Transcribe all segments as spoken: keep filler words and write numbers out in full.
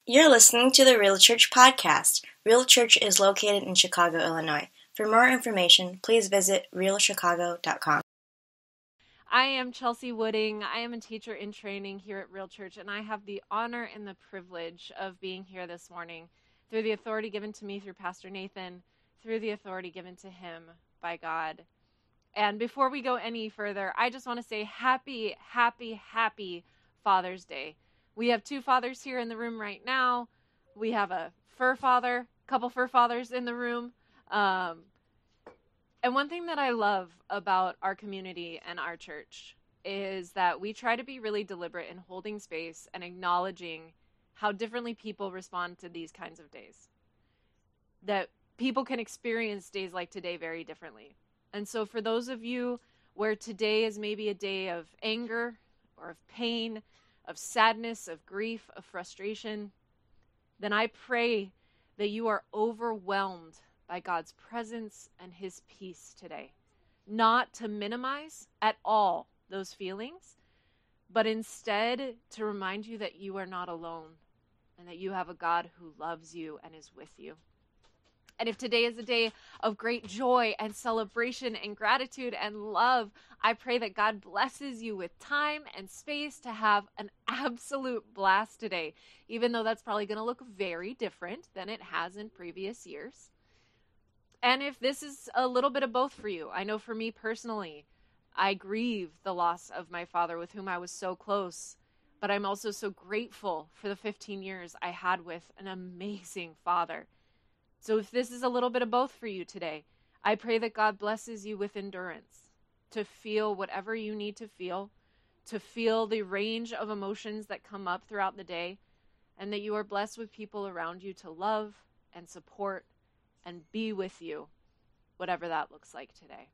You're listening to the Real Church podcast. Real Church is located in Chicago, Illinois. For more information, please visit real chicago dot com. I am Chelsea Wooding. I am a teacher in training here at Real Church, and I have the honor and the privilege of being here this morning through the authority given to me through Pastor Nathan, through the authority given to him by God. And before we go any further, I just want to say happy, happy, happy Father's Day. We have two fathers here in the room right now. We have a fur father, a couple fur fathers in the room. Um, and one thing that I love about our community and our church is that we try to be really deliberate in holding space and acknowledging how differently people respond to these kinds of days. That people can experience days like today very differently. And so for those of you where today is maybe a day of anger or of pain, of sadness, of grief, of frustration, then I pray that you are overwhelmed by God's presence and his peace today. Not to minimize at all those feelings, but instead to remind you that you are not alone and that you have a God who loves you and is with you. And if today is a day of great joy and celebration and gratitude and love, I pray that God blesses you with time and space to have an absolute blast today, even though that's probably going to look very different than it has in previous years. And if this is a little bit of both for you, I know for me personally, I grieve the loss of my father with whom I was so close, but I'm also so grateful for the fifteen years I had with an amazing father. So if this is a little bit of both for you today, I pray that God blesses you with endurance to feel whatever you need to feel, to feel the range of emotions that come up throughout the day, and that you are blessed with people around you to love and support and be with you, whatever that looks like today.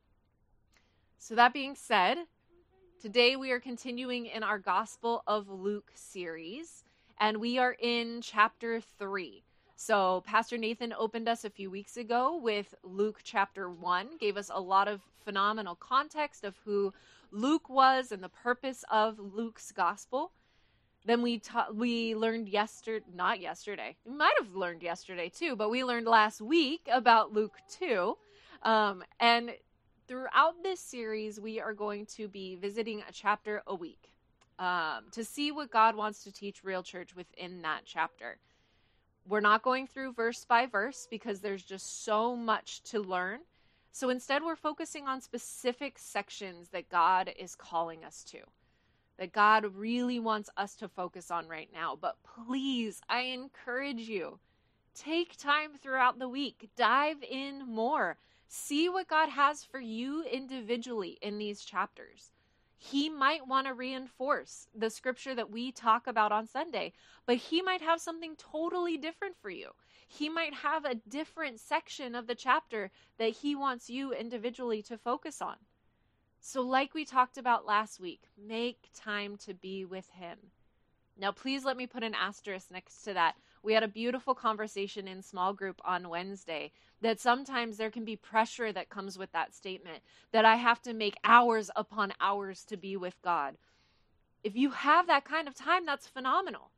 So that being said, today we are continuing in our Gospel of Luke series, and we are in chapter three. So Pastor Nathan opened us a few weeks ago with Luke chapter one, gave us a lot of phenomenal context of who Luke was and the purpose of Luke's gospel. Then we ta- we learned yesterday, not yesterday, we might have learned yesterday too, but we learned last week about Luke two. Um, and throughout this series, we are going to be visiting a chapter a week um, to see what God wants to teach Real Church within that chapter. We're not going through verse by verse because there's just so much to learn. So instead, we're focusing on specific sections that God is calling us to, that God really wants us to focus on right now. But please, I encourage you, take time throughout the week, dive in more, see what God has for you individually in these chapters. He might want to reinforce the scripture that we talk about on Sunday, but he might have something totally different for you. He might have a different section of the chapter that he wants you individually to focus on. So like we talked about last week, make time to be with him. Now, please let me put an asterisk next to that. We had a beautiful conversation in small group on Wednesday that sometimes there can be pressure that comes with that statement, that I have to make hours upon hours to be with God. If you have that kind of time, that's phenomenal.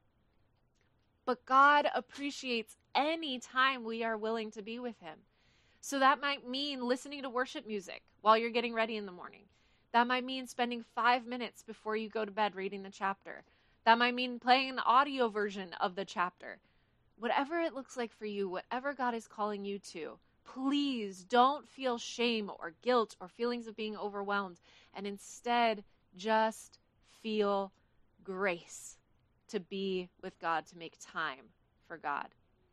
But God appreciates any time we are willing to be with him. So that might mean listening to worship music while you're getting ready in the morning. That might mean spending five minutes before you go to bed reading the chapter. That might mean playing an audio version of the chapter. Whatever it looks like for you, whatever God is calling you to, please don't feel shame or guilt or feelings of being overwhelmed, and instead just feel grace to be with God, to make time for God.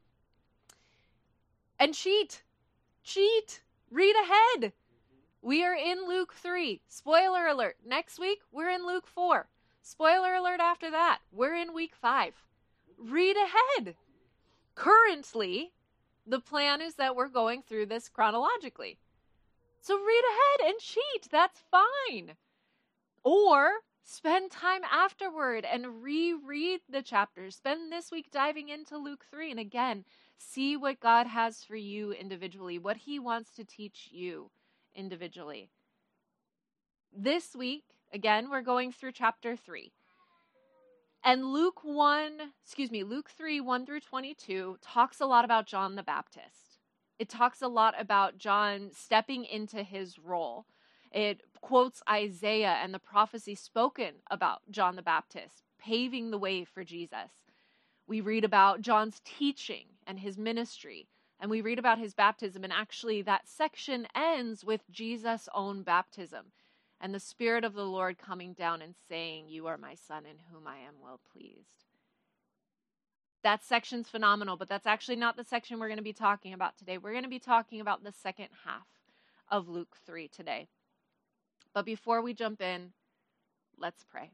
And cheat, cheat, read ahead. We are in Luke three. Spoiler alert. Next week, we're in Luke four. Spoiler alert after that, we're in week five. Read ahead. Currently, the plan is that we're going through this chronologically. So read ahead and cheat. That's fine. Or spend time afterward and reread the chapters. Spend this week diving into Luke three. And again, see what God has for you individually, what he wants to teach you individually. This week, again, we're going through chapter three. And Luke one, excuse me, Luke three, one through twenty-two talks a lot about John the Baptist. It talks a lot about John stepping into his role. It quotes Isaiah and the prophecy spoken about John the Baptist, paving the way for Jesus. We read about John's teaching and his ministry, and we read about his baptism, and actually that section ends with Jesus' own baptism and the Spirit of the Lord coming down and saying, "You are my Son in whom I am well pleased." That section's phenomenal, but that's actually not the section we're going to be talking about today. We're going to be talking about the second half of Luke three today. But before we jump in, let's pray.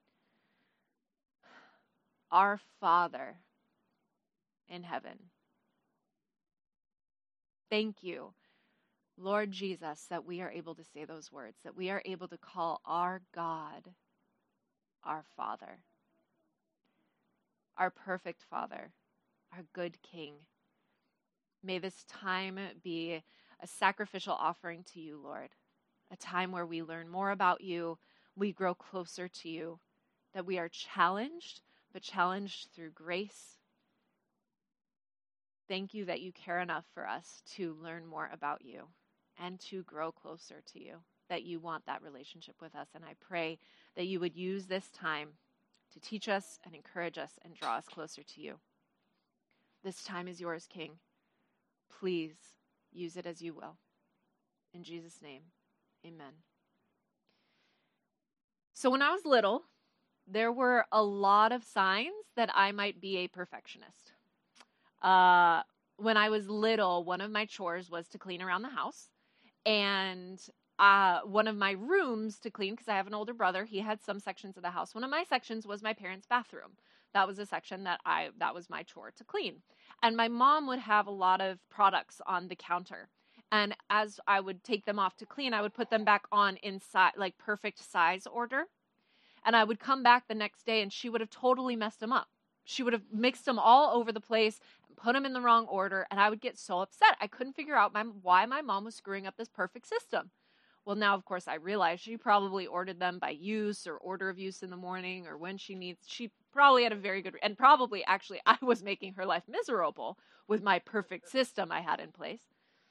Our Father in heaven, thank you, Lord Jesus, that we are able to say those words, that we are able to call our God our Father, our perfect Father, our good King. May this time be a sacrificial offering to you, Lord, a time where we learn more about you, we grow closer to you, that we are challenged, but challenged through grace. Thank you that you care enough for us to learn more about you and to grow closer to you, that you want that relationship with us. And I pray that you would use this time to teach us and encourage us and draw us closer to you. This time is yours, King. Please use it as you will. In Jesus' name, amen. So when I was little, there were a lot of signs that I might be a perfectionist. Uh, when I was little, one of my chores was to clean around the house. And uh, one of my rooms to clean, because I have an older brother, he had some sections of the house. One of my sections was my parents' bathroom. That was a section that I, that was my chore to clean. And my mom would have a lot of products on the counter. And as I would take them off to clean, I would put them back on inside, like perfect size order. And I would come back the next day and she would have totally messed them up. She would have mixed them all over the place and put them in the wrong order. And I would get so upset. I couldn't figure out my, why my mom was screwing up this perfect system. Well, now, of course, I realize she probably ordered them by use or order of use in the morning or when she needs. She probably had a very good, and probably actually I was making her life miserable with my perfect system I had in place.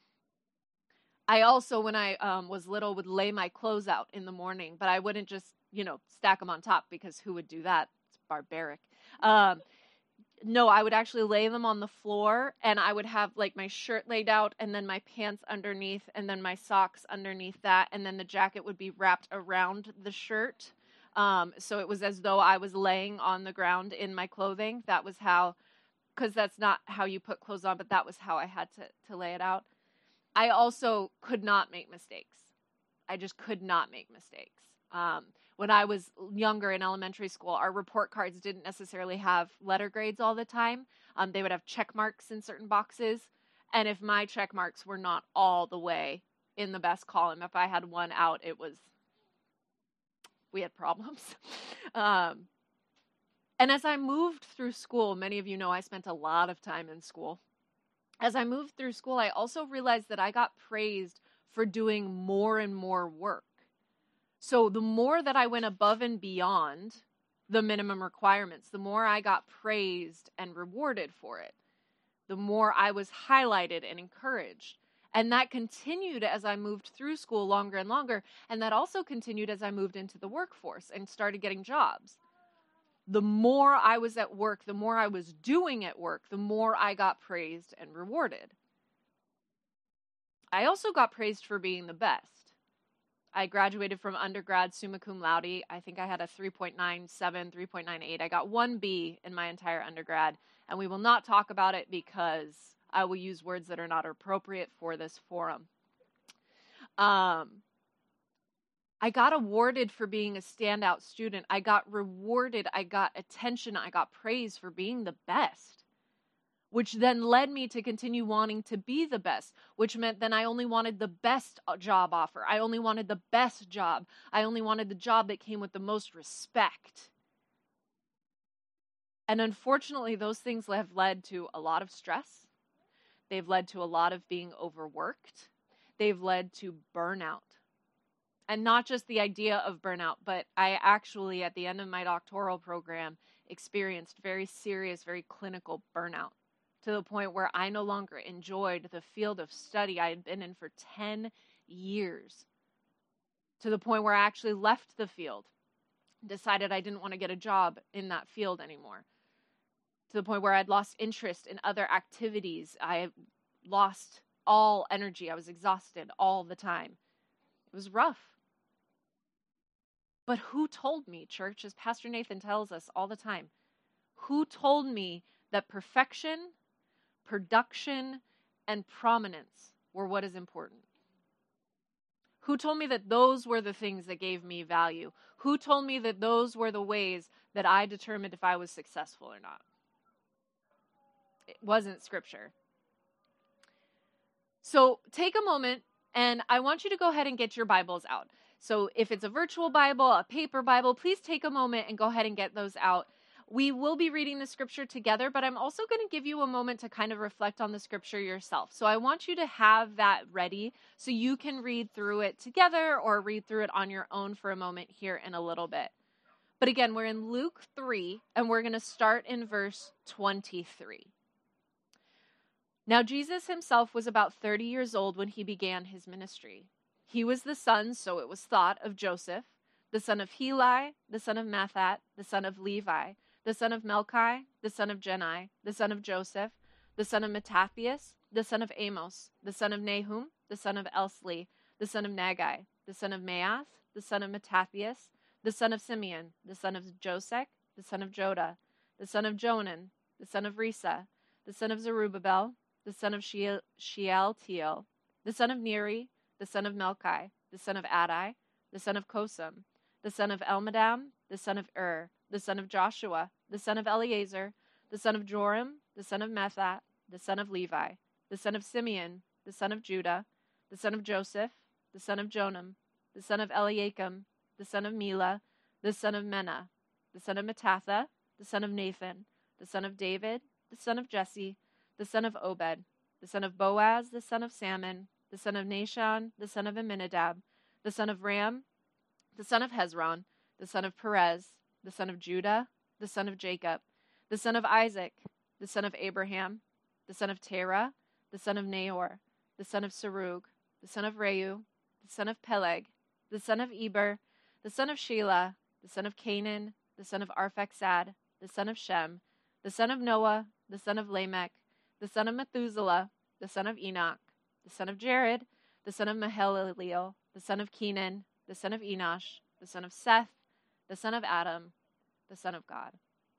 I also, when I um, was little, would lay my clothes out in the morning, but I wouldn't just, you know, stack them on top, because who would do that? It's barbaric. Um, no, I would actually lay them on the floor, and I would have like my shirt laid out and then my pants underneath and then my socks underneath that. And then the jacket would be wrapped around the shirt. Um, so it was as though I was laying on the ground in my clothing. That was how, because that's not how you put clothes on, but that was how I had to, to lay it out. I also could not make mistakes. I just could not make mistakes. Um, when I was younger in elementary school, our report cards didn't necessarily have letter grades all the time. Um, they would have check marks in certain boxes. And if my check marks were not all the way in the best column, if I had one out, it was, we had problems. um, and as I moved through school, many of you know I spent a lot of time in school. As I moved through school, I also realized that I got praised for doing more and more work. So the more that I went above and beyond the minimum requirements, the more I got praised and rewarded for it, the more I was highlighted and encouraged. And that continued as I moved through school longer and longer. And that also continued as I moved into the workforce and started getting jobs. The more I was at work, the more I was doing at work, the more I got praised and rewarded. I also got praised for being the best. I graduated from undergrad summa cum laude. I think I had a three point nine seven, three point nine eight. I got one B in my entire undergrad, and we will not talk about it because I will use words that are not appropriate for this forum. Um, I got awarded for being a standout student. I got rewarded. I got attention. I got praise for being the best, which then led me to continue wanting to be the best, which meant then I only wanted the best job offer. I only wanted the best job. I only wanted the job that came with the most respect. And unfortunately, those things have led to a lot of stress. They've led to a lot of being overworked. They've led to burnout. And not just the idea of burnout, but I actually, at the end of my doctoral program experienced very serious, very clinical burnout, to the point where I no longer enjoyed the field of study I had been in for ten years, to the point where I actually left the field, decided I didn't want to get a job in that field anymore, to the point where I'd lost interest in other activities. I lost all energy. I was exhausted all the time. It was rough. But who told me, church, as Pastor Nathan tells us all the time, who told me that perfection, production, and prominence were what is important? Who told me that those were the things that gave me value? Who told me that those were the ways that I determined if I was successful or not? It wasn't Scripture. So take a moment, and I want you to go ahead and get your Bibles out. So if it's a virtual Bible, a paper Bible, please take a moment and go ahead and get those out. We will be reading the Scripture together, but I'm also going to give you a moment to kind of reflect on the Scripture yourself. So I want you to have that ready so you can read through it together or read through it on your own for a moment here in a little bit. But again, we're in Luke three, and we're going to start in verse twenty-three. Now Jesus himself was about thirty years old when he began his ministry. He was the son, so it was thought, of Joseph, the son of Heli, the son of Matthat, the son of Levi, the son of Melchi, the son of Jenai, the son of Joseph, the son of Mattathias, the son of Amos, the son of Nahum, the son of Elsli, the son of Nagai, the son of Maath, the son of Mattathias, the son of Simeon, the son of Josech, the son of Joda, the son of Jonan, the son of Risa, the son of Zerubbabel, the son of Sheal- Shealtiel, the son of Neri, the son of Melchi, the son of Adai, the son of Kosam, the son of Elmadam, the son of Ur, the son of Joshua, the son of Eleazar, the son of Joram, the son of Methat, the son of Levi, the son of Simeon, the son of Judah, the son of Joseph, the son of Jonam, the son of Eliakim, the son of Mela, the son of Menah, the son of Mattatha, the son of Nathan, the son of David, the son of Jesse, the son of Obed, the son of Boaz, the son of Salmon, the son of Nashon, the son of Amminadab, the son of Ram, the son of Hezron, the son of Perez, the son of Judah, the son of Jacob, the son of Isaac, the son of Abraham, the son of Terah, the son of Nahor, the son of Serug, the son of Reu, the son of Peleg, the son of Eber, the son of Shelah, the son of Canaan, the son of Arphaxad, the son of Shem, the son of Noah, the son of Lamech, the son of Methuselah, the son of Enoch, the son of Jared, the son of Mahalaleel, the son of Kenan, the son of Enosh, the son of Seth, the son of Adam, the son of God.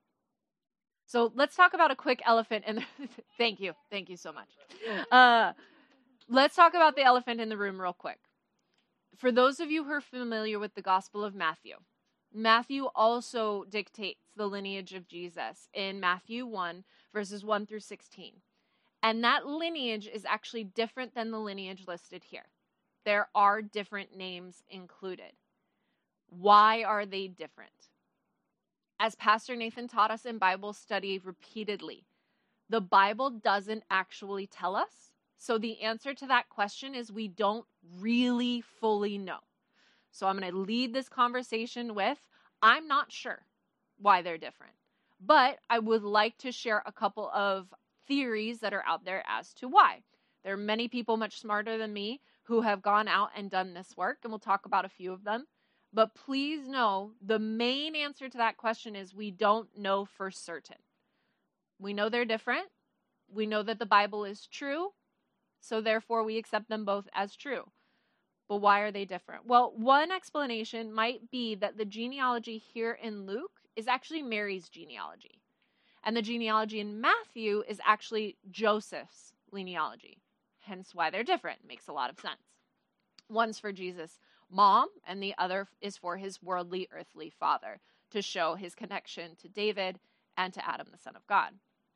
So let's talk about a quick elephant in the thank you. Thank you so much. Uh, let's talk about the elephant in the room real quick. For those of you who are familiar with the Gospel of Matthew, Matthew also dictates the lineage of Jesus in Matthew one, verses one through sixteen. And that lineage is actually different than the lineage listed here. There are different names included. Why are they different? As Pastor Nathan taught us in Bible study repeatedly, the Bible doesn't actually tell us. So the answer to that question is we don't really fully know. So I'm going to lead this conversation with, I'm not sure why they're different. But I would like to share a couple of theories that are out there as to why. There are many people much smarter than me who have gone out and done this work, and we'll talk about a few of them. But please know the main answer to that question is we don't know for certain. We know they're different. We know that the Bible is true, so therefore we accept them both as true. But why are they different? Well, one explanation might be that the genealogy here in Luke is actually Mary's genealogy. And the genealogy in Matthew is actually Joseph's genealogy. Hence why they're different. Makes a lot of sense. One's for Jesus' mom, and the other is for his worldly, earthly father, to show his connection to David and to Adam, the son of God.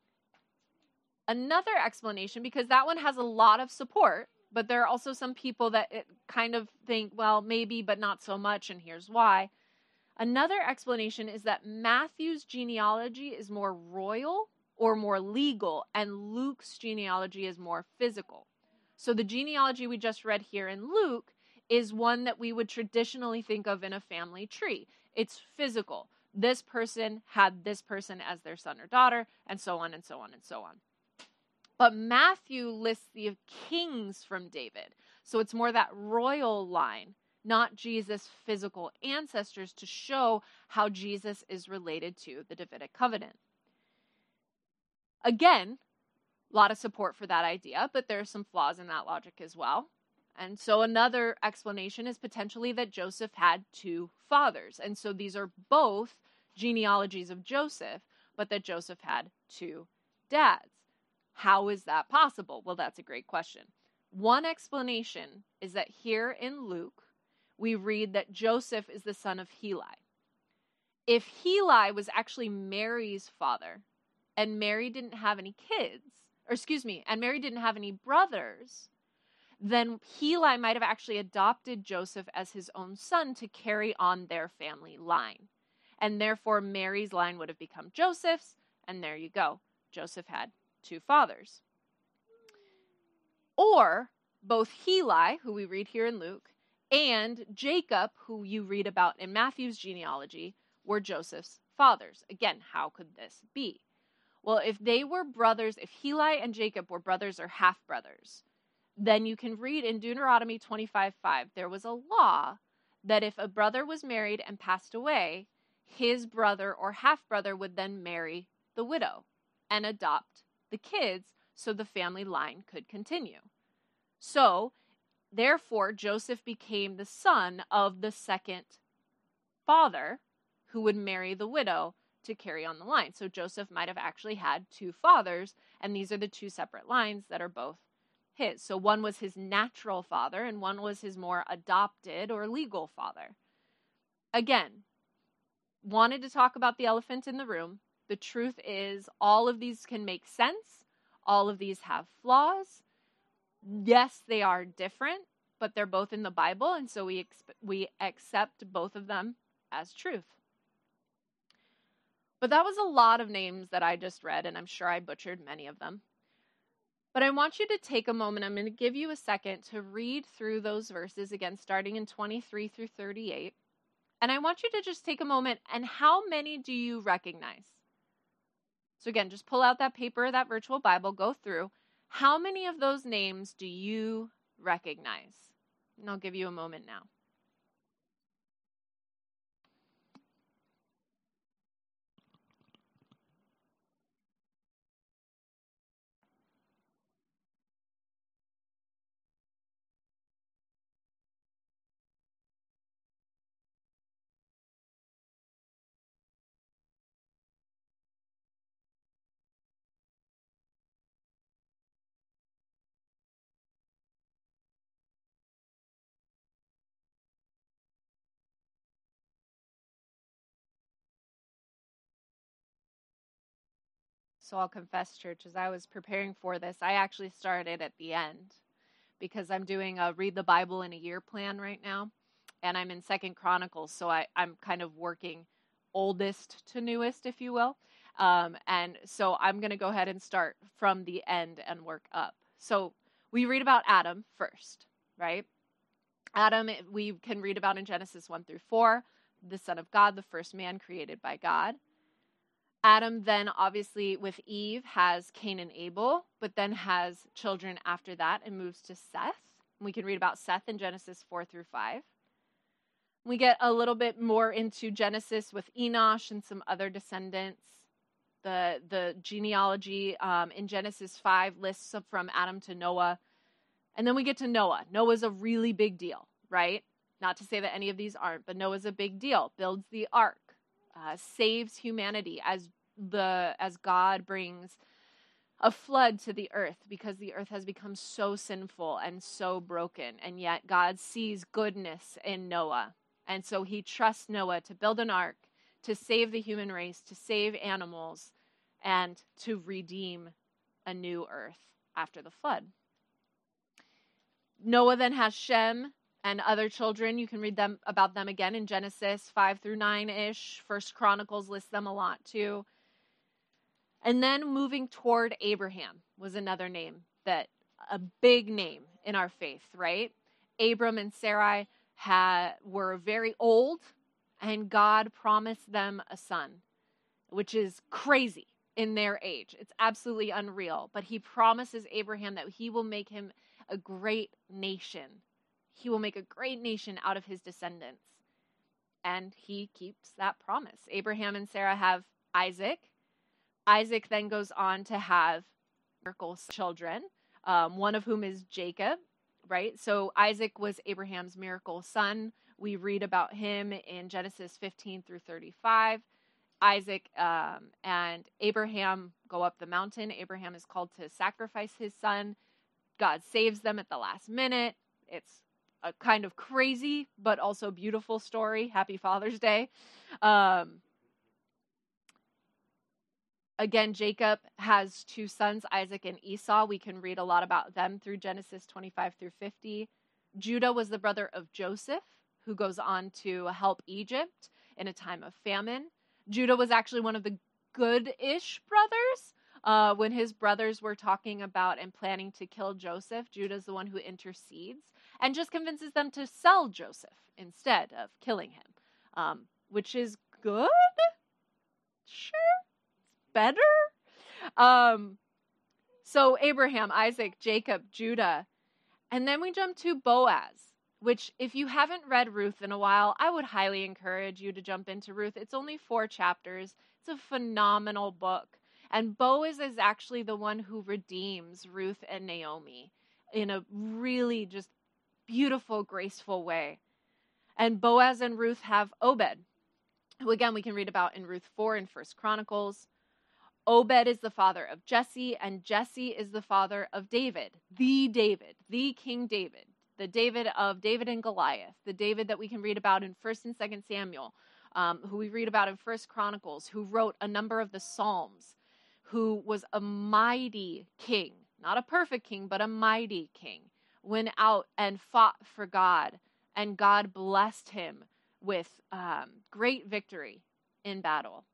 Another explanation, because that one has a lot of support, but there are also some people that it kind of think, well, maybe, but not so much, and here's why. Another explanation is that Matthew's genealogy is more royal or more legal, and Luke's genealogy is more physical. So the genealogy we just read here in Luke is one that we would traditionally think of in a family tree. It's physical. this person had this person as their son or daughter, and so on and so on and so on. But Matthew lists the kings from David. So it's more that royal line, not Jesus' physical ancestors, to show how Jesus is related to the Davidic covenant. Again, a lot of support for that idea, but there are some flaws in that logic as well. And so another explanation is potentially that Joseph had two fathers. And so these are both genealogies of Joseph, but that Joseph had two dads. How is that possible? Well, that's a great question. One explanation is that here in Luke, we read that Joseph is the son of Heli. If Heli was actually Mary's father, and Mary didn't have any kids, or excuse me, and Mary didn't have any brothers, then Heli might have actually adopted Joseph as his own son to carry on their family line. And therefore, Mary's line would have become Joseph's, and there you go. Joseph had two fathers. Or both Heli, who we read here in Luke, and Jacob, who you read about in Matthew's genealogy, were Joseph's fathers. Again, how could this be? Well, if they were brothers, if Heli and Jacob were brothers or half-brothers, then you can read in Deuteronomy twenty-five five, there was a law that if a brother was married and passed away, his brother or half-brother would then marry the widow and adopt the kids so the family line could continue. So, therefore, Joseph became the son of the second father who would marry the widow to carry on the line. So Joseph might have actually had two fathers, and these are the two separate lines that are both his. So one was his natural father, and one was his more adopted or legal father. Again, wanted to talk about the elephant in the room. The truth is, all of these can make sense. All of these have flaws. Yes, they are different, but they're both in the Bible, and so we exp- we accept both of them as truth. But that was a lot of names that I just read, and I'm sure I butchered many of them. But I want you to take a moment. I'm going to give you a second to read through those verses again, starting in twenty-three through thirty-eight. And I want you to just take a moment, and how many do you recognize? So again, just pull out that paper, that virtual Bible, go through. How many of those names do you recognize? And I'll give you a moment now. So I'll confess, church, as I was preparing for this, I actually started at the end because I'm doing a Read the Bible in a Year plan right now, and I'm in Second Chronicles, so I, I'm kind of working oldest to newest, if you will. Um, and so I'm going to go ahead and start from the end and work up. So we read about Adam first, right? Adam, we can read about in Genesis one through four, the Son of God, the first man created by God. Adam then, obviously, with Eve, has Cain and Abel, but then has children after that and moves to Seth. We can read about Seth in Genesis four through five. We get a little bit more into Genesis with Enosh and some other descendants. The, the genealogy um, in Genesis five lists from Adam to Noah. And then we get to Noah. Noah's a really big deal, right? Not to say that any of these aren't, but Noah's a big deal. Builds the ark. Uh, saves humanity as the as God brings a flood to the earth because the earth has become so sinful and so broken, and yet God sees goodness in Noah, and so he trusts Noah to build an ark, to save the human race, to save animals, and to redeem a new earth after the flood. Noah then has Shem and other children. You can read them about them again in Genesis five through nine-ish. First Chronicles lists them a lot too. And then moving toward Abraham was another name, that a big name in our faith, right? Abram and Sarai had, were very old, and God promised them a son, which is crazy in their age. It's absolutely unreal. But he promises Abraham that he will make him a great nation. He will make a great nation out of his descendants. And he keeps that promise. Abraham and Sarah have Isaac. Isaac then goes on to have miracle children, um, one of whom is Jacob, right? So Isaac was Abraham's miracle son. We read about him in Genesis fifteen through thirty-five. Isaac um, and Abraham go up the mountain. Abraham is called to sacrifice his son. God saves them at the last minute. It's a kind of crazy, but also beautiful story. Happy Father's Day. Um, again, Jacob has two sons, Isaac and Esau. We can read a lot about them through Genesis twenty-five through fifty. Judah was the brother of Joseph, who goes on to help Egypt in a time of famine. Judah was actually one of the good-ish brothers. Uh, when his brothers were talking about and planning to kill Joseph, Judah's the one who intercedes and just convinces them to sell Joseph instead of killing him, um, which is good. Sure, it's better. Um, so Abraham, Isaac, Jacob, Judah, and then we jump to Boaz, which if you haven't read Ruth in a while, I would highly encourage you to jump into Ruth. It's only four chapters. It's a phenomenal book. And Boaz is actually the one who redeems Ruth and Naomi in a really just beautiful, graceful way. And Boaz and Ruth have Obed, who again we can read about in Ruth four and First Chronicles. Obed is the father of Jesse, and Jesse is the father of David, the David, the King David, the David of David and Goliath, the David that we can read about in First and Second Samuel, um, who we read about in First Chronicles, who wrote a number of the Psalms, who was a mighty king, not a perfect king, but a mighty king, went out and fought for God, and God blessed him with um, great victory in battle.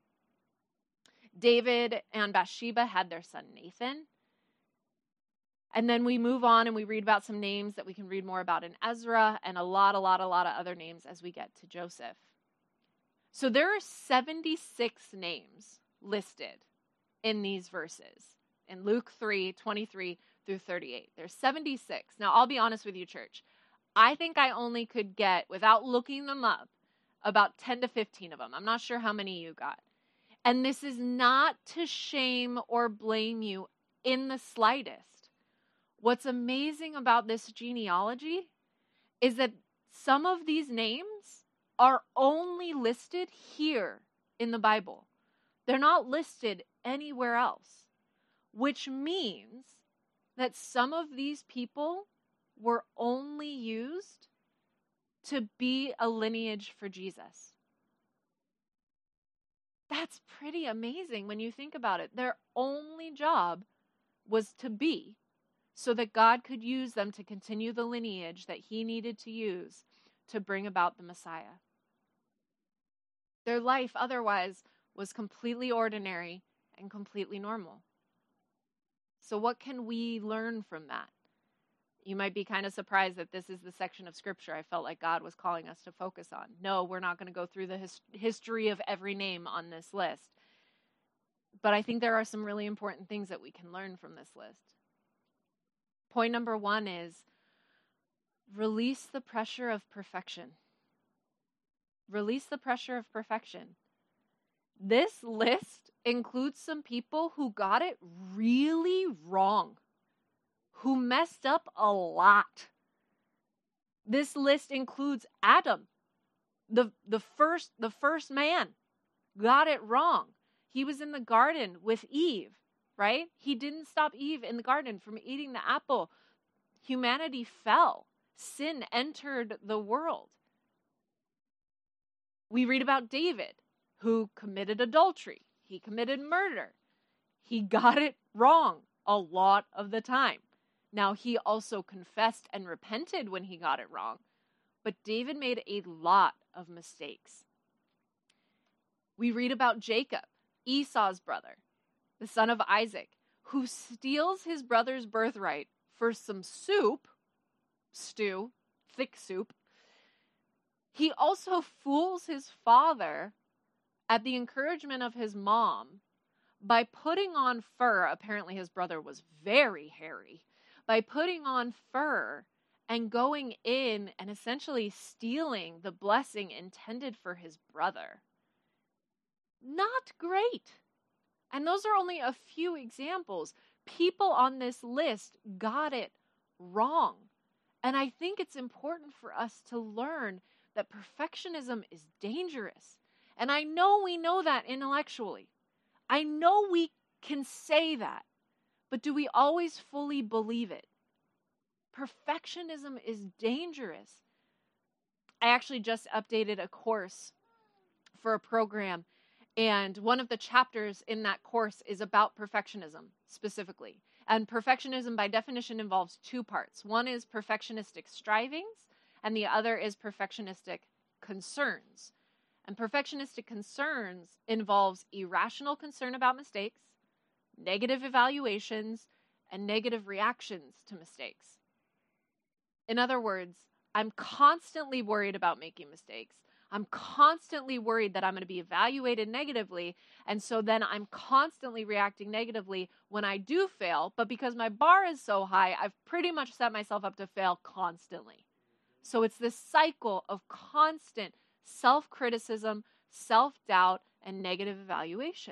David and Bathsheba had their son Nathan. And then we move on and we read about some names that we can read more about in Ezra, and a lot, a lot, a lot of other names as we get to Joseph. So there are seventy-six names listed in these verses in Luke three, twenty-three through thirty-eight. There's seventy-six. Now, I'll be honest with you, church. I think I only could get, without looking them up, about ten to fifteen of them. I'm not sure how many you got. And this is not to shame or blame you in the slightest. What's amazing about this genealogy is that some of these names are only listed here in the Bible. They're not listed anywhere else, which means that some of these people were only used to be a lineage for Jesus. That's pretty amazing when you think about it. Their only job was to be, so that God could use them to continue the lineage that he needed to use to bring about the Messiah. Their life otherwise was completely ordinary and completely normal. So what can we learn from that? You might be kind of surprised that this is the section of Scripture I felt like God was calling us to focus on. No, we're not going to go through the his- history of every name on this list. But I think there are some really important things that we can learn from this list. Point number one is release the pressure of perfection. Release the pressure of perfection. This list includes some people who got it really wrong, who messed up a lot. This list includes Adam, the, the first, the first man, got it wrong. He was in the garden with Eve, right? He didn't stop Eve in the garden from eating the apple. Humanity fell. Sin entered the world. We read about David, who committed adultery. He committed murder. He got it wrong a lot of the time. Now, he also confessed and repented when he got it wrong, but David made a lot of mistakes. We read about Jacob, Esau's brother, the son of Isaac, who steals his brother's birthright for some soup, stew, thick soup, He also fools his father at the encouragement of his mom by putting on fur. Apparently his brother was very hairy. By putting on fur and going in and essentially stealing the blessing intended for his brother. Not great. And those are only a few examples. People on this list got it wrong. And I think it's important for us to learn that perfectionism is dangerous. And I know we know that intellectually. I know we can say that. But do we always fully believe it? Perfectionism is dangerous. I actually just updated a course for a program, and one of the chapters in that course is about perfectionism specifically. And perfectionism by definition involves two parts. One is perfectionistic strivings, and the other is perfectionistic concerns. And perfectionistic concerns involves irrational concern about mistakes, negative evaluations, and negative reactions to mistakes. In other words, I'm constantly worried about making mistakes. I'm constantly worried that I'm going to be evaluated negatively, and so then I'm constantly reacting negatively when I do fail, but because my bar is so high, I've pretty much set myself up to fail constantly. So it's this cycle of constant self-criticism, self-doubt, and negative evaluation.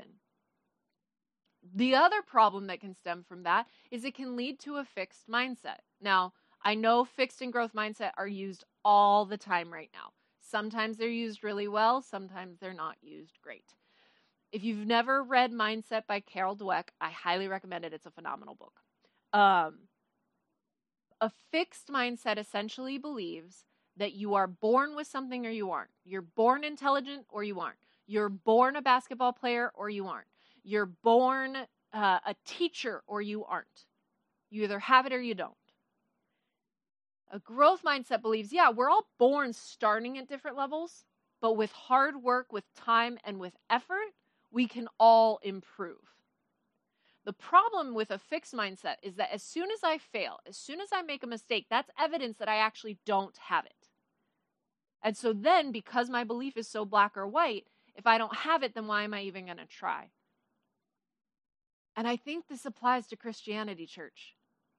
The other problem that can stem from that is it can lead to a fixed mindset. Now, I know fixed and growth mindset are used all the time right now. Sometimes they're used really well, sometimes they're not used great. If you've never read Mindset by Carol Dweck, I highly recommend it. It's a phenomenal book. Um, a fixed mindset essentially believes that you are born with something or you aren't. You're born intelligent or you aren't. You're born a basketball player or you aren't. You're born uh, a teacher or you aren't. You either have it or you don't. A growth mindset believes, yeah, we're all born starting at different levels, but with hard work, with time, and with effort, we can all improve. The problem with a fixed mindset is that as soon as I fail, as soon as I make a mistake, that's evidence that I actually don't have it. And so then, because my belief is so black or white, if I don't have it, then why am I even going to try? And I think this applies to Christianity, church.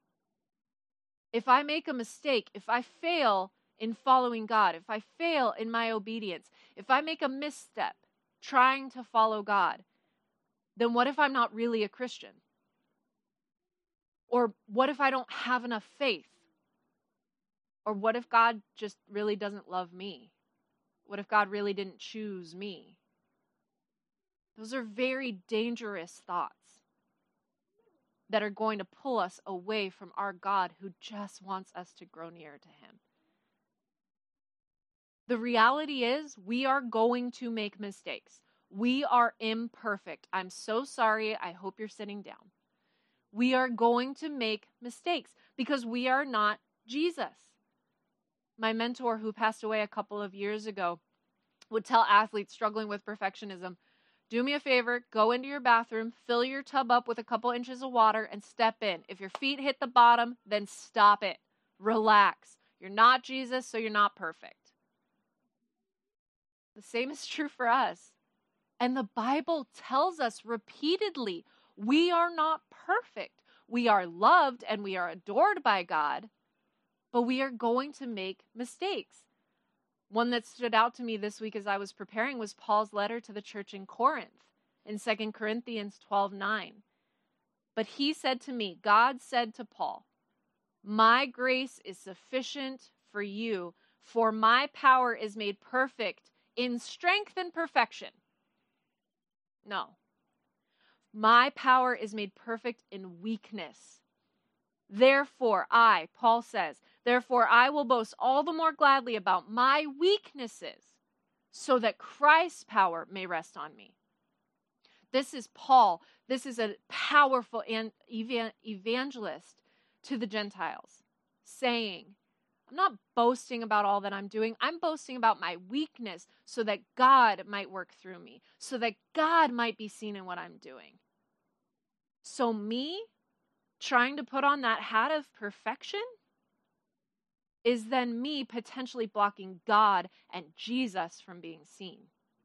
If I make a mistake, if I fail in following God, if I fail in my obedience, if I make a misstep trying to follow God, then what if I'm not really a Christian? Or what if I don't have enough faith? Or what if God just really doesn't love me? What if God really didn't choose me? Those are very dangerous thoughts that are going to pull us away from our God who just wants us to grow near to him. The reality is we are going to make mistakes. We are imperfect. I'm so sorry. I hope you're sitting down. We are going to make mistakes because we are not Jesus. My mentor who passed away a couple of years ago would tell athletes struggling with perfectionism, do me a favor, go into your bathroom, fill your tub up with a couple inches of water, and step in. If your feet hit the bottom, then stop it. Relax. You're not Jesus, so you're not perfect. The same is true for us. And the Bible tells us repeatedly, we are not perfect. We are loved and we are adored by God, but we are going to make mistakes. One that stood out to me this week as I was preparing was Paul's letter to the church in Corinth in Second Corinthians twelve nine. But he said to me, God said to Paul, my grace is sufficient for you, for my power is made perfect in strength and perfection. No. My power is made perfect in weakness. Therefore, I, Paul says, therefore I will boast all the more gladly about my weaknesses, so that Christ's power may rest on me. This is Paul. This is a powerful evangelist to the Gentiles, saying, I'm not boasting about all that I'm doing. I'm boasting about my weakness so that God might work through me, so that God might be seen in what I'm doing. So me trying to put on that hat of perfection is then me potentially blocking God and Jesus from being seen.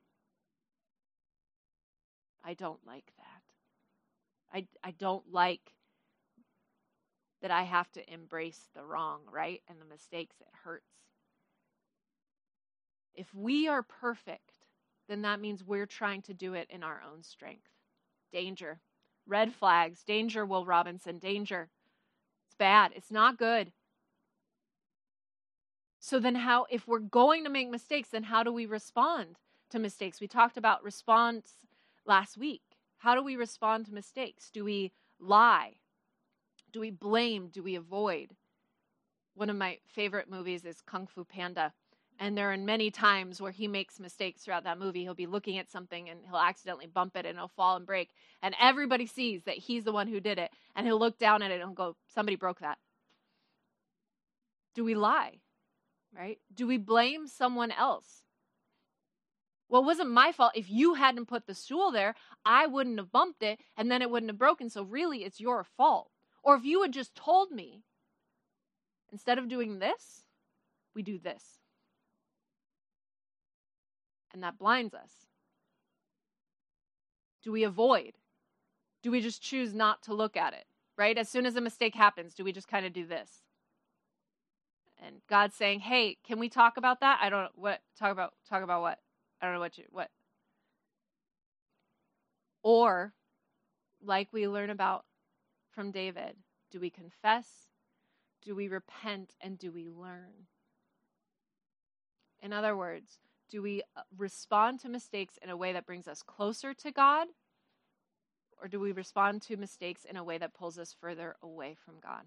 I don't like that. I, I don't like that I have to embrace the wrong, right? And the mistakes, it hurts. If we are perfect, then that means we're trying to do it in our own strength. Danger. Red flags. Danger, Will Robinson. Danger. It's bad. It's not good. So then how, if we're going to make mistakes, then how do we respond to mistakes? We talked about response last week. How do we respond to mistakes? Do we lie? Do we blame? Do we avoid? One of my favorite movies is Kung Fu Panda. And there are many times where he makes mistakes throughout that movie. He'll be looking at something and he'll accidentally bump it and it'll fall and break. And everybody sees that he's the one who did it. And he'll look down at it and he'll go, somebody broke that. Do we lie? Right? Do we blame someone else? Well, it wasn't my fault. If you hadn't put the stool there, I wouldn't have bumped it and then it wouldn't have broken. So really, it's your fault. Or if you had just told me, instead of doing this, we do this. And that blinds us. Do we avoid? Do we just choose not to look at it? Right? As soon as a mistake happens, do we just kind of do this? And God's saying, hey, can we talk about that? I don't know what, talk about, talk about what? I don't know what you, what? Or, like we learn about from David, do we confess? Do we repent? And do we learn? In other words, do we respond to mistakes in a way that brings us closer to God? Or do we respond to mistakes in a way that pulls us further away from God?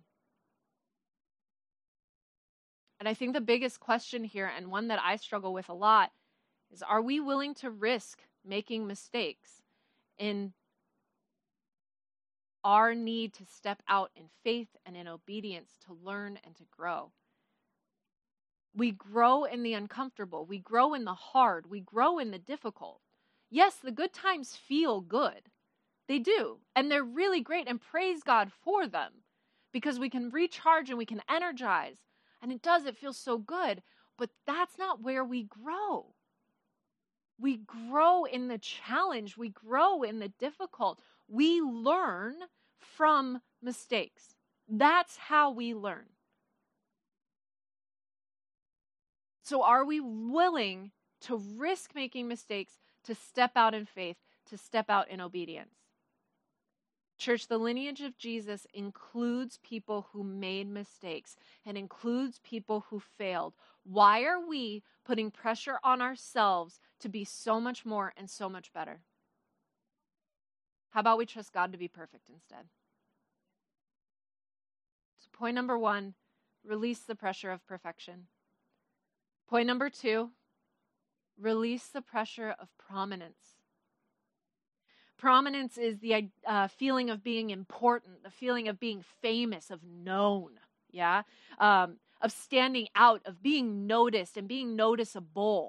And I think the biggest question here, and one that I struggle with a lot, is are we willing to risk making mistakes in our need to step out in faith and in obedience to learn and to grow? We grow in the uncomfortable. We grow in the hard. We grow in the difficult. Yes, the good times feel good. They do. And they're really great. And praise God for them. Because we can recharge and we can energize. And it does. It feels so good. But that's not where we grow. We grow in the challenge. We grow in the difficult. We learn from mistakes. That's how we learn. So are we willing to risk making mistakes, to step out in faith, to step out in obedience? Church, the lineage of Jesus includes people who made mistakes and includes people who failed. Why are we putting pressure on ourselves to be so much more and so much better? How about we trust God to be perfect instead? So point number one, release the pressure of perfection. Point number two, release the pressure of prominence. Prominence is the uh, feeling of being important, the feeling of being famous, of known, yeah, um, of standing out, of being noticed and being noticeable.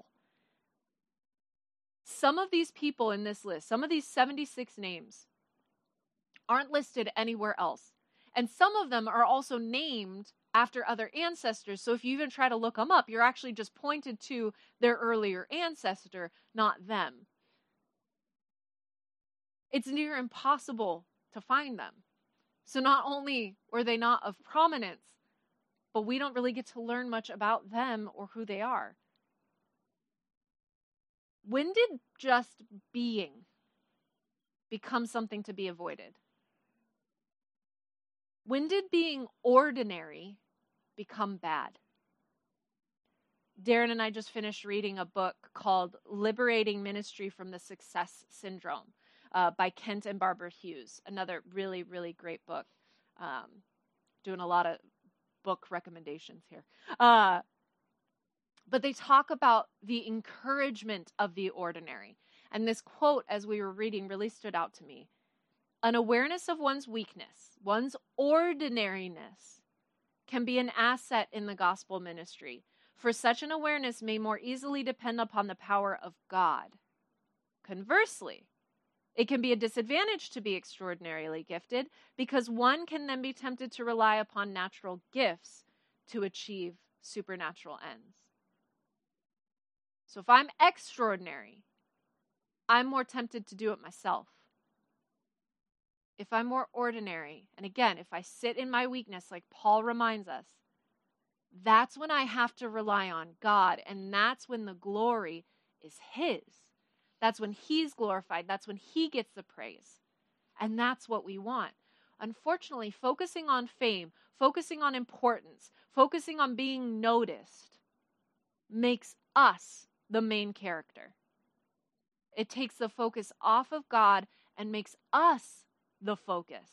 Some of these people in this list, some of these seventy-six names, aren't listed anywhere else. And some of them are also named after other ancestors. So if you even try to look them up, you're actually just pointed to their earlier ancestor, not them. It's near impossible to find them. So not only were they not of prominence, but we don't really get to learn much about them or who they are. When did just being become something to be avoided? When did being ordinary become bad? Darren and I just finished reading a book called Liberating Ministry from the Success Syndrome uh, by Kent and Barbara Hughes. Another really, really great book. Um, doing a lot of book recommendations here. Uh, but they talk about the encouragement of the ordinary. And this quote, as we were reading, really stood out to me. An awareness of one's weakness, one's ordinariness, can be an asset in the gospel ministry, for such an awareness may more easily depend upon the power of God. Conversely, it can be a disadvantage to be extraordinarily gifted, because one can then be tempted to rely upon natural gifts to achieve supernatural ends. So if I'm extraordinary, I'm more tempted to do it myself. If I'm more ordinary, and again, if I sit in my weakness, like Paul reminds us, that's when I have to rely on God, and that's when the glory is His. That's when He's glorified. That's when He gets the praise. And that's what we want. Unfortunately, focusing on fame, focusing on importance, focusing on being noticed makes us the main character. It takes the focus off of God and makes us the focus.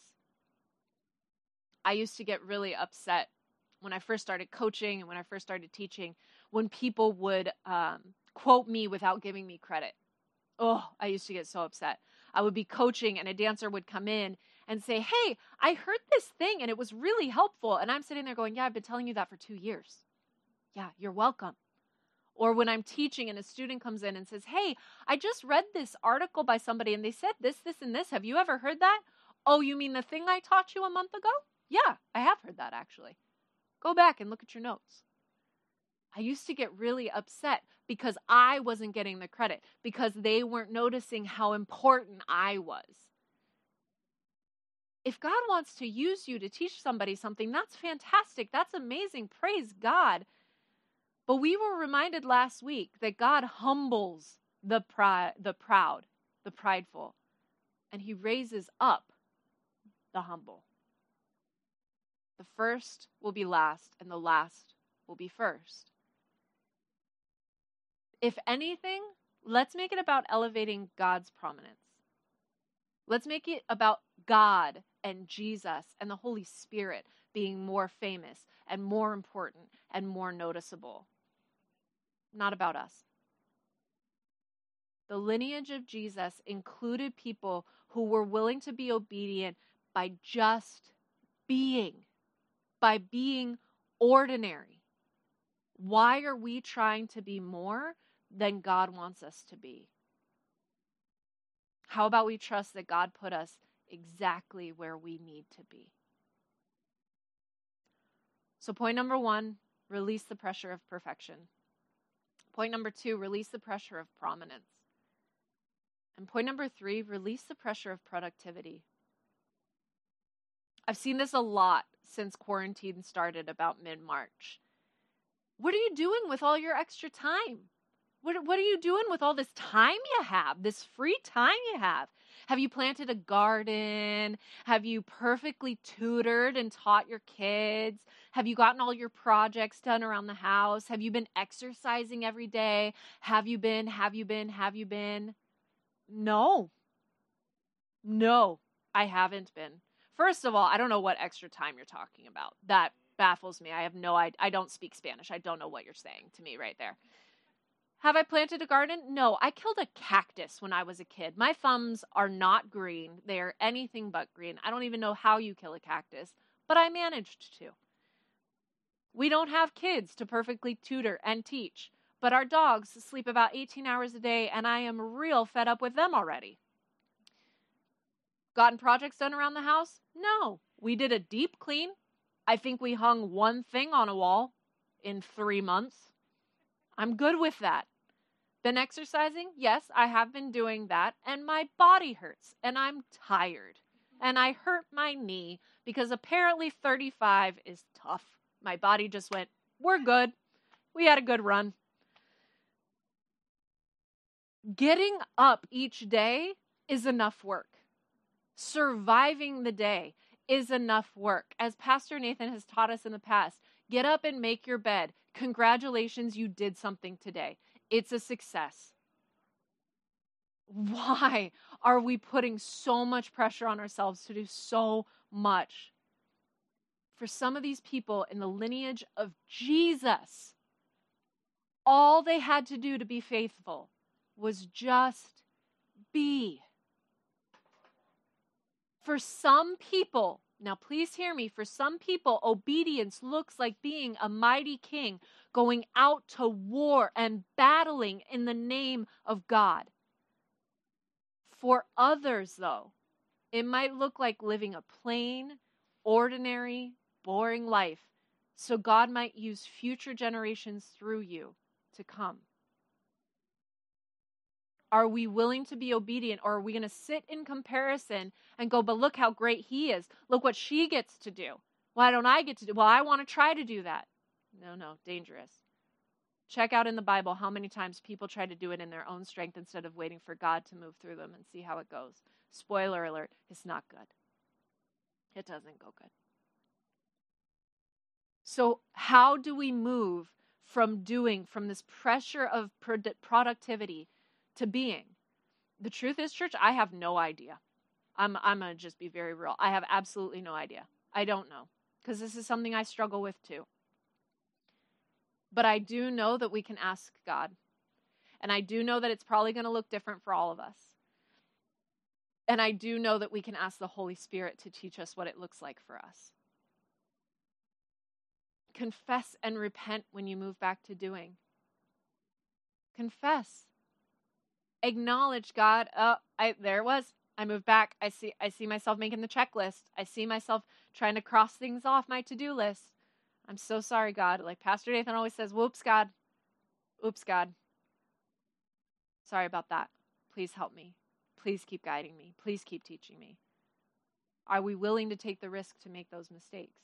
I used to get really upset when I first started coaching and when I first started teaching, when people would um, quote me without giving me credit. Oh, I used to get so upset. I would be coaching and a dancer would come in and say, hey, I heard this thing and it was really helpful. And I'm sitting there going, yeah, I've been telling you that for two years. Yeah, you're welcome. Or when I'm teaching and a student comes in and says, hey, I just read this article by somebody and they said this, this, and this. Have you ever heard that? Oh, you mean the thing I taught you a month ago? Yeah, I have heard that actually. Go back and look at your notes. I used to get really upset because I wasn't getting the credit, because they weren't noticing how important I was. If God wants to use you to teach somebody something, that's fantastic. That's amazing. Praise God. But we were reminded last week that God humbles the pri- the proud, the prideful, and He raises up the humble. The first will be last, and the last will be first. If anything, let's make it about elevating God's prominence. Let's make it about God and Jesus and the Holy Spirit being more famous and more important and more noticeable. Not about us. The lineage of Jesus included people who were willing to be obedient by just being, by being ordinary. Why are we trying to be more than God wants us to be? How about we trust that God put us exactly where we need to be? So point number one, release the pressure of perfection. Point number two, release the pressure of prominence. And point number three, release the pressure of productivity. I've seen this a lot since quarantine started about mid-March. What are you doing with all your extra time? What, what are you doing with all this time you have, this free time you have? Have you planted a garden? Have you perfectly tutored and taught your kids? Have you gotten all your projects done around the house? Have you been exercising every day? Have you been, have you been, have you been? No. No, I haven't been. First of all, I don't know what extra time you're talking about. That baffles me. I have no idea. I don't speak Spanish. I don't know what you're saying to me right there. Have I planted a garden? No, I killed a cactus when I was a kid. My thumbs are not green. They are anything but green. I don't even know how you kill a cactus, but I managed to. We don't have kids to perfectly tutor and teach, but our dogs sleep about eighteen hours a day, and I am real fed up with them already. Gotten projects done around the house? No. We did a deep clean. I think we hung one thing on a wall in three months. I'm good with that. Been exercising? Yes, I have been doing that, and my body hurts, and I'm tired. And I hurt my knee because apparently thirty-five is tough. My body just went, we're good. We had a good run. Getting up each day is enough work. Surviving the day is enough work. As Pastor Nathan has taught us in the past, get up and make your bed. Congratulations, you did something today. It's a success. Why are we putting so much pressure on ourselves to do so much? For some of these people in the lineage of Jesus, all they had to do to be faithful was just be. For some people, now please hear me, for some people, obedience looks like being a mighty king, going out to war and battling in the name of God. For others, though, it might look like living a plain, ordinary, boring life so God might use future generations through you to come? Are we willing to be obedient, or are we going to sit in comparison and go, but look how great he is. Look what she gets to do. Why don't I get to do? Well, I want to try to do that. No, no, dangerous. Check out in the Bible how many times people try to do it in their own strength instead of waiting for God to move through them and see how it goes. Spoiler alert, it's not good. It doesn't go good. So how do we move from doing, from this pressure of productivity to being? The truth is, church, I have no idea. I'm, I'm going to just be very real. I have absolutely no idea. I don't know, because this is something I struggle with too. But I do know that we can ask God. And I do know that it's probably going to look different for all of us. And I do know that we can ask the Holy Spirit to teach us what it looks like for us. Confess and repent when you move back to doing. Confess. Acknowledge, God, oh, I, there it was. I moved back. I see, I see myself making the checklist. I see myself trying to cross things off my to-do list. I'm so sorry, God. Like Pastor Nathan always says, whoops, God. Oops, God. Sorry about that. Please help me. Please keep guiding me. Please keep teaching me. Are we willing to take the risk to make those mistakes?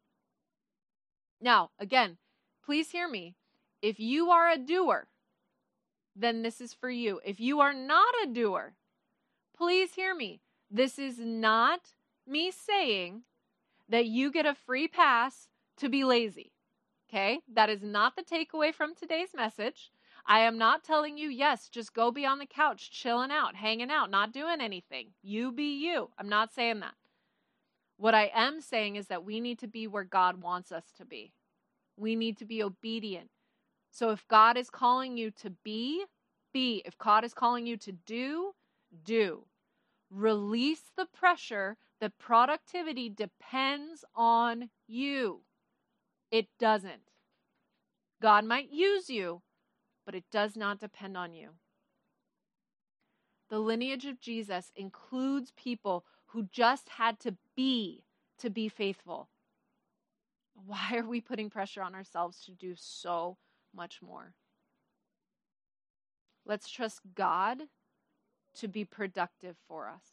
Now, again, please hear me. If you are a doer, then this is for you. If you are not a doer, please hear me. This is not me saying that you get a free pass to be lazy. Okay? That is not the takeaway from today's message. I am not telling you, yes, just go be on the couch, chilling out, hanging out, not doing anything. You be you. I'm not saying that. What I am saying is that we need to be where God wants us to be. We need to be obedient. So if God is calling you to be, be. If God is calling you to do, do. Release the pressure that productivity depends on you. It doesn't. God might use you, but it does not depend on you. The lineage of Jesus includes people who just had to be to be faithful. Why are we putting pressure on ourselves to do so much more? Let's trust God to be productive for us.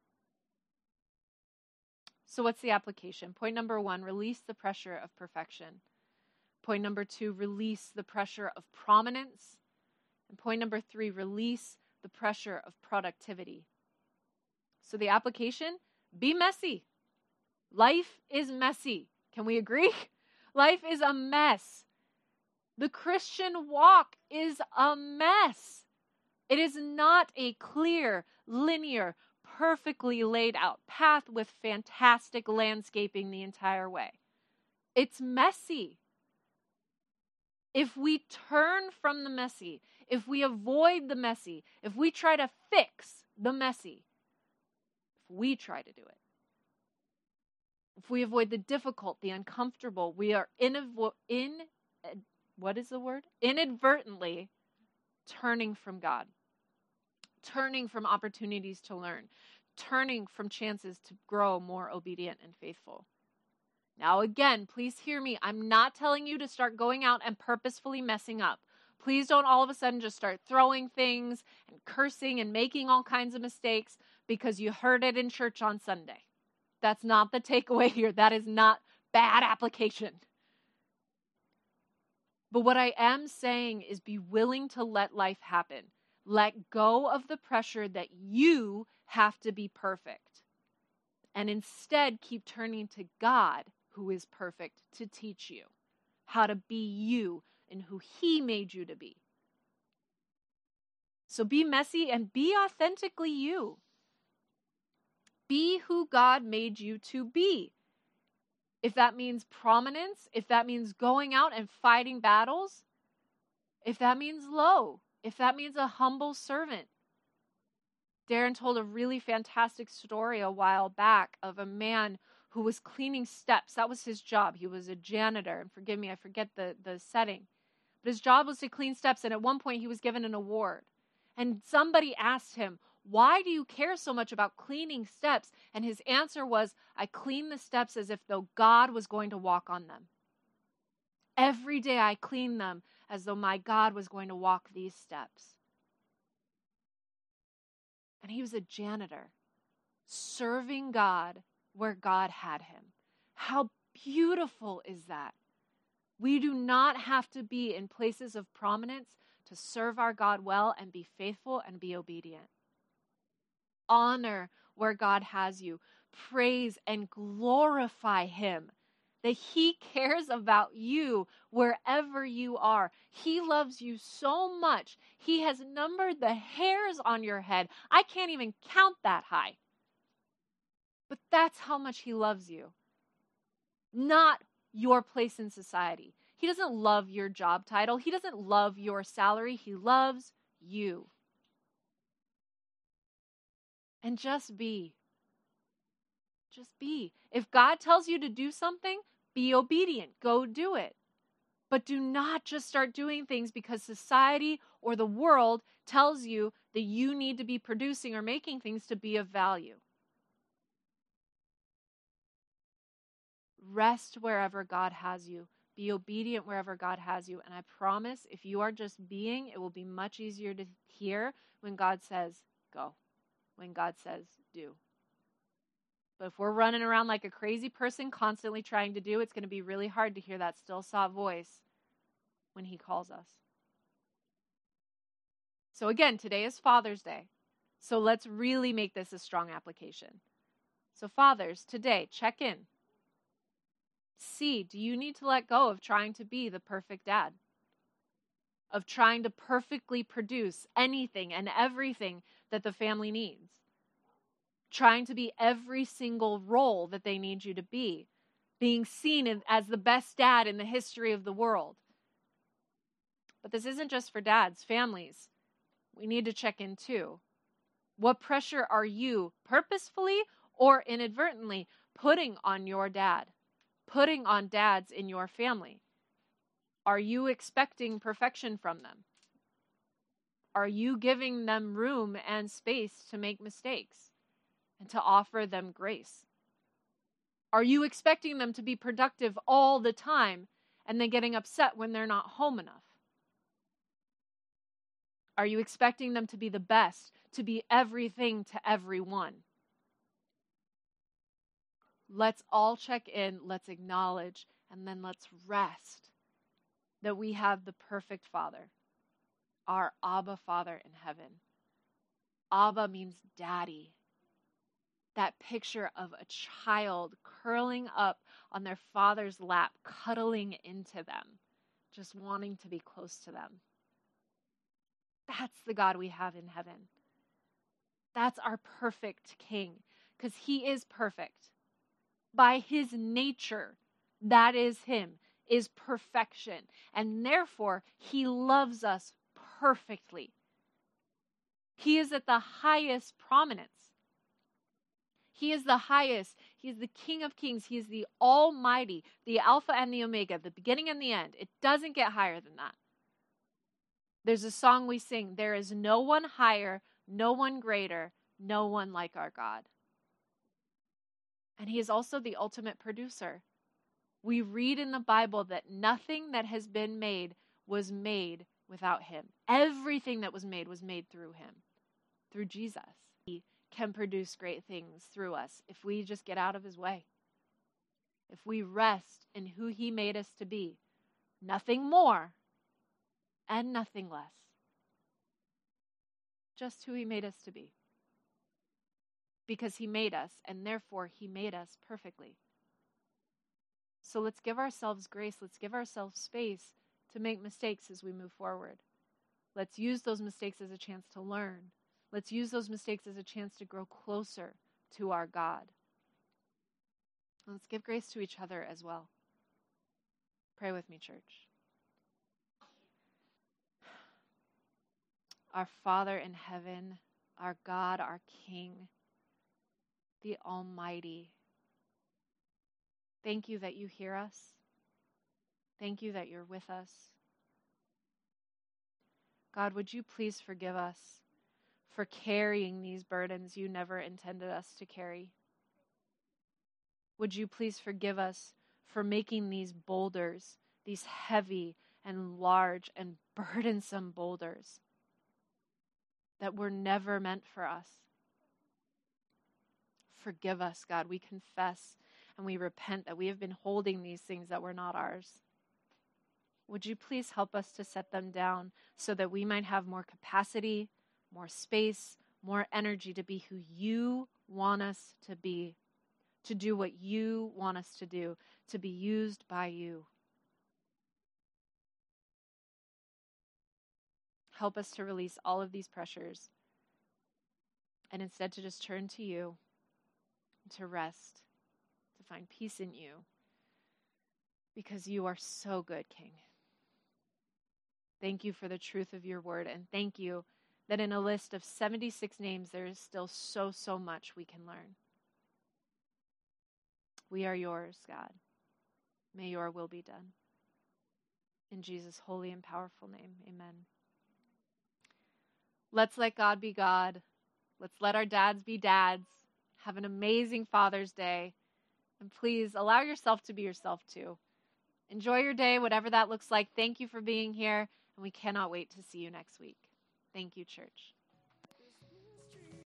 So what's the application? Point number one, release the pressure of perfection. Point number two, release the pressure of prominence. And point number three, release the pressure of productivity. So the application, be messy. Life is messy. Can we agree? Life is a mess. The Christian walk is a mess. It is not a clear, linear, perfectly laid out path with fantastic landscaping the entire way. It's messy. If we turn from the messy, if we avoid the messy, if we try to fix the messy, if we try to do it, if we avoid the difficult, the uncomfortable, we are inavo- in, what is the word? Inadvertently turning from God, turning from opportunities to learn, turning from chances to grow more obedient and faithful. Now again, please hear me. I'm not telling you to start going out and purposefully messing up. Please don't all of a sudden just start throwing things and cursing and making all kinds of mistakes because you heard it in church on Sunday. That's not the takeaway here. That is not bad application. But what I am saying is be willing to let life happen. Let go of the pressure that you have to be perfect. And instead keep turning to God, who is perfect, to teach you how to be you and who He made you to be. So be messy and be authentically you. Be who God made you to be. If that means prominence, if that means going out and fighting battles, if that means low, if that means a humble servant. Darren told a really fantastic story a while back of a man who was cleaning steps. That was his job. He was a janitor. And forgive me, I forget the, the setting. But his job was to clean steps. And at one point he was given an award. And somebody asked him, why do you care so much about cleaning steps? And his answer was, I clean the steps as if though God was going to walk on them. Every day I clean them as though my God was going to walk these steps. And he was a janitor, serving God where God had him. How beautiful is that? We do not have to be in places of prominence to serve our God well and be faithful and be obedient. Honor where God has you. Praise and glorify him. That he cares about you wherever you are. He loves you so much. He has numbered the hairs on your head. I can't even count that high. But that's how much he loves you. Not your place in society. He doesn't love your job title. He doesn't love your salary. He loves you. And just be. Just be. If God tells you to do something, be obedient. Go do it. But do not just start doing things because society or the world tells you that you need to be producing or making things to be of value. Rest wherever God has you. Be obedient wherever God has you. And I promise, if you are just being, it will be much easier to hear when God says, go. When God says, do. But if we're running around like a crazy person constantly trying to do, it's going to be really hard to hear that still soft voice when he calls us. So again, today is Father's Day. So let's really make this a strong application. So fathers, today, check in. See, do you need to let go of trying to be the perfect dad? Of trying to perfectly produce anything and everything that the family needs? Trying to be every single role that they need you to be, being seen as the best dad in the history of the world. But this isn't just for dads, families. We need to check in too. What pressure are you purposefully or inadvertently putting on your dad, putting on dads in your family? Are you expecting perfection from them? Are you giving them room and space to make mistakes? And to offer them grace? Are you expecting them to be productive all the time and then getting upset when they're not home enough? Are you expecting them to be the best, to be everything to everyone? Let's all check in, let's acknowledge, and then let's rest that we have the perfect Father, our Abba Father in heaven. Abba means daddy. That picture of a child curling up on their father's lap, cuddling into them, just wanting to be close to them. That's the God we have in heaven. That's our perfect King, because he is perfect. By his nature, that is him, is perfection. And therefore, he loves us perfectly. He is at the highest prominence. He is the highest. He is the King of Kings. He is the Almighty, the Alpha and the Omega, the beginning and the end. It doesn't get higher than that. There's a song we sing, there is no one higher, no one greater, no one like our God. And he is also the ultimate producer. We read in the Bible that nothing that has been made was made without him. Everything that was made was made through him, through Jesus. He can produce great things through us if we just get out of his way. If we rest in who he made us to be. Nothing more and nothing less. Just who he made us to be. Because he made us, and therefore he made us perfectly. So let's give ourselves grace. Let's give ourselves space to make mistakes as we move forward. Let's use those mistakes as a chance to learn. Let's use those mistakes as a chance to grow closer to our God. And let's give grace to each other as well. Pray with me, church. Our Father in heaven, our God, our King, the Almighty, thank you that you hear us. Thank you that you're with us. God, would you please forgive us for carrying these burdens you never intended us to carry? Would you please forgive us for making these boulders these heavy and large and burdensome boulders that were never meant for us. Forgive us, God. We confess and we repent that we have been holding these things that were not ours. Would you please help us to set them down so that we might have more capacity, more space, more energy to be who you want us to be, to do what you want us to do, to be used by you. Help us to release all of these pressures and instead to just turn to you, to rest, to find peace in you, because you are so good, King. Thank you for the truth of your word, and thank you that in a list of seventy-six names, there is still so, so much we can learn. We are yours, God. May your will be done. In Jesus' holy and powerful name, amen. Let's let God be God. Let's let our dads be dads. Have an amazing Father's Day. And please allow yourself to be yourself too. Enjoy your day, whatever that looks like. Thank you for being here. And we cannot wait to see you next week. Thank you, church.